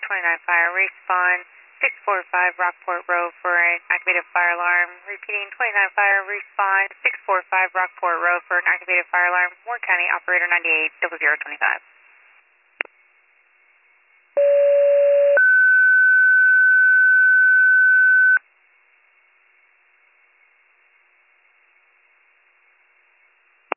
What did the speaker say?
29 Fire, respond 645 Rockport Road for an activated fire alarm. Repeating 29 Fire, respond 645 Rockport Road for an activated fire alarm. Warren County, operator 98 0025.